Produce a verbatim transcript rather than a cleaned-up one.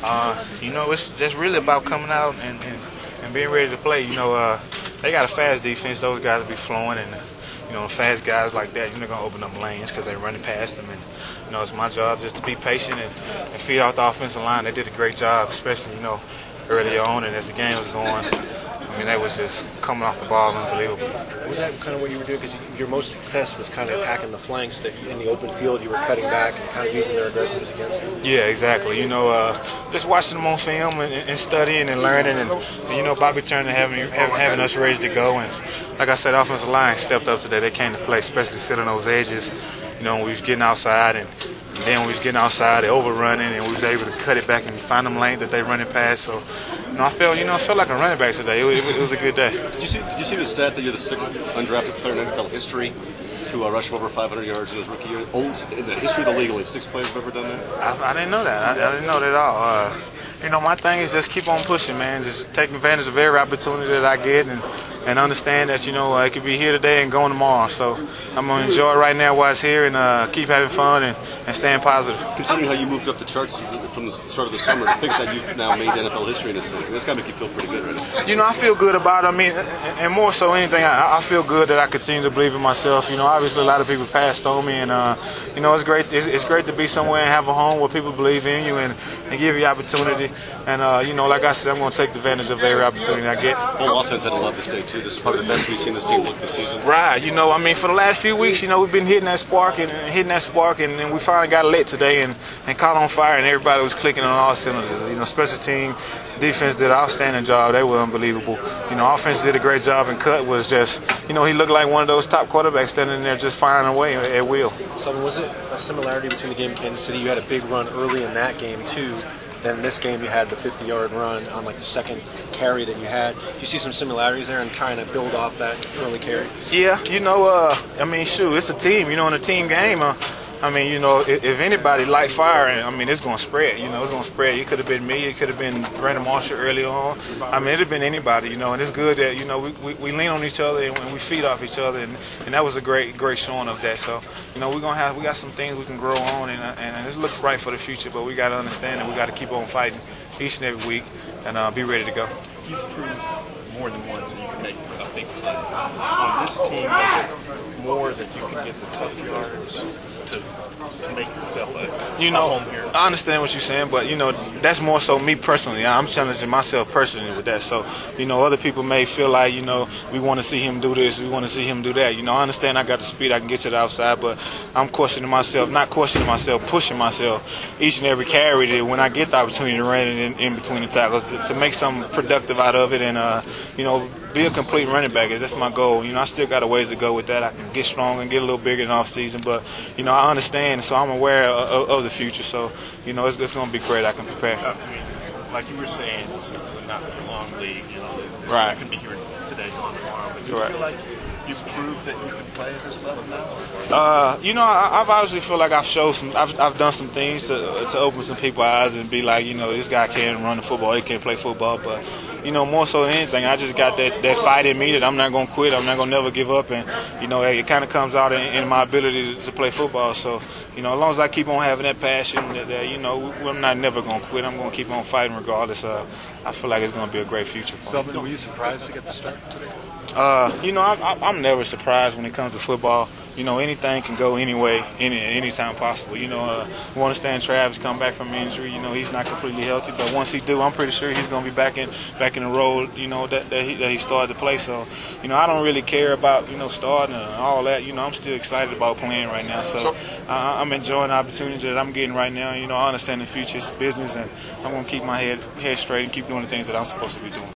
Uh, you know, it's just really about coming out and, and, and being ready to play. You know, uh, they got a fast defense. Those guys will be flowing, and you know, fast guys like that, you're not gonna open up lanes because they're running past them. And you know, it's my job just to be patient and, and feed out the offensive line. They did a great job, especially you know early on and as the game was going. I mean, they was just coming off the ball unbelievable. Was that kind of what you were doing? Because your most success was kind of attacking the flanks, that in the open field you were cutting back and kind of using their aggressiveness against them? Yeah, exactly. You know, uh, just watching them on film and, and studying and learning. And, and you know, Bobby Turner having, having, having us ready to go. And like I said, offensive line stepped up today. They came to play, especially sitting on those edges. You know, when we was getting outside and And then when we was getting outside, they overrunning, and we was able to cut it back and find them lanes that they running past. So, you know, I felt, you know, I felt like a running back today. It, it, it was a good day. Did you see? Did you see the stat that you're the sixth undrafted player in N F L history to uh, rush over five hundred yards in his rookie year? Only in the history of the league, only six players have ever done that. I, I didn't know that. I, I didn't know that at all. Uh, you know, my thing is just keep on pushing, man. Just take advantage of every opportunity that I get, and and understand that, you know, I could be here today and going tomorrow. So I'm going to enjoy it right now while it's here and uh, keep having fun and, and staying positive. Considering how you moved up the charts from the start of the summer, to think that you've now made N F L history in a sense, that's got to make you feel pretty good right now. You know, I feel good about it. I mean, and more so anything, I, I feel good that I continue to believe in myself. You know, obviously a lot of people passed on me, and, uh, you know, it's great it's, it's great to be somewhere and have a home where people believe in you and, and give you opportunity. And, uh, you know, like I said, I'm going to take advantage of every opportunity I get. The whole offense had a lot this day, too. This is probably the best we've seen this team look this season. Right. You know, I mean, for the last few weeks, you know, we've been hitting that spark and, and hitting that spark, and, and we finally got lit today and, and caught on fire, and everybody was clicking on all cylinders. You know, special team, defense did an outstanding job. They were unbelievable. You know, offense did a great job, and Cut was just, you know, he looked like one of those top quarterbacks standing there just firing away at will. So, was it a similarity between the game in Kansas City? You had a big run early in that game, too. Then this game you had the fifty-yard run on like the second carry that you had. Do you see some similarities there in trying to build off that early carry? Yeah, you know, uh, I mean, shoot, it's a team. You know, in a team game, uh, I mean, you know, if, if anybody light fire, I mean, it's going to spread. You know, it's going to spread. It could have been me. It could have been Brandon Marshall early on. I mean, it would have been anybody, you know, and it's good that, you know, we, we, we lean on each other and we feed off each other, and, and that was a great, great showing of that. So, you know, we're going to have, we got some things we can grow on, and, uh, and it's looking bright for the future, but we got to understand that we got to keep on fighting each and every week and uh, be ready to go. You've proved more than once that you can make a big play. On this team, is it more that you can get the tough yards to, to make yourself a, you know, a home here? I understand what you're saying, but, you know, that's more so me personally. I'm challenging myself personally with that. So, you know, other people may feel like, you know, we want to see him do this, we want to see him do that. You know, I understand I got the speed, I can get to the outside, but I'm questioning myself, not questioning myself, pushing myself each and every carry that when I get the opportunity to run it in, in between the tackles to, to make something productive out of it and, uh, you know, be a complete running back. That's my goal. You know, I still got a ways to go with that. I can get strong and get a little bigger in off season, but, you know, I understand, so I'm aware of, of the future. So, you know, it's, it's going to be great. I can prepare. I mean, like you were saying, this is not for long league. You know, right. You can be here today, gone tomorrow. But do you Correct. feel like you've proved that you can play at this level now? Uh, you know, I, I've obviously feel like I've showed some, I've, I've done some things to to open some people's eyes and be like, you know, this guy can't run the football, he can't play football, but, you know, more so than anything, I just got that, that fight in me that I'm not going to quit, I'm not going to never give up, and, you know, it kind of comes out in, in my ability to, to play football. So, you know, as long as I keep on having that passion, that, that you know, I'm not never going to quit, I'm going to keep on fighting regardless. Uh, I feel like it's going to be a great future for me. Selvin, were you surprised to get the start today? Uh, you know, I, I, I'm never surprised when it comes to football. You know, anything can go any way, any any time possible. You know, uh, we understand Travis come back from injury. You know, he's not completely healthy, but once he do, I'm pretty sure he's going to be back in back in the role. You know, that that he, that he started to play. So, you know, I don't really care about you know starting and all that. You know, I'm still excited about playing right now. So, uh, I'm enjoying the opportunity that I'm getting right now. You know, I understand the future is business, and I'm going to keep my head head straight and keep doing the things that I'm supposed to be doing.